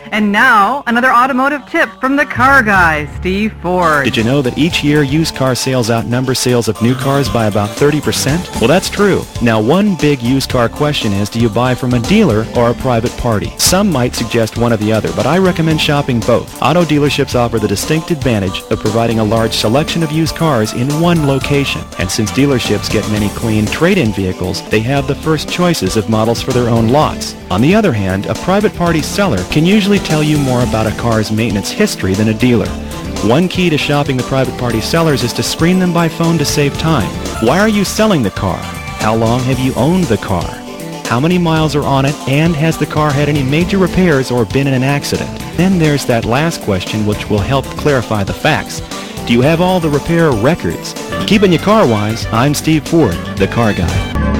And now, another automotive tip from the car guy, Steve Ford. Did you know that each year used car sales outnumber sales of new cars by about 30%? Well, that's true. Now, one big used car question is, do you buy from a dealer or a private party? Some might suggest one or the other, but I recommend shopping both. Auto dealerships offer the distinct advantage of providing a large selection of used cars in one location. And since dealerships get many clean trade-in vehicles, they have the first choices of models for their own lots. On the other hand, a private party seller can usually tell you more about a car's maintenance history than a dealer. One key to shopping the private party sellers is to screen them by phone to save time. Why are you selling the car? How long have you owned the car? How many miles are on it, and has the car had any major repairs or been in an accident? Then there's that last question which will help clarify the facts. Do you have all the repair records? Keeping your car wise, I'm Steve Ford, the car guy.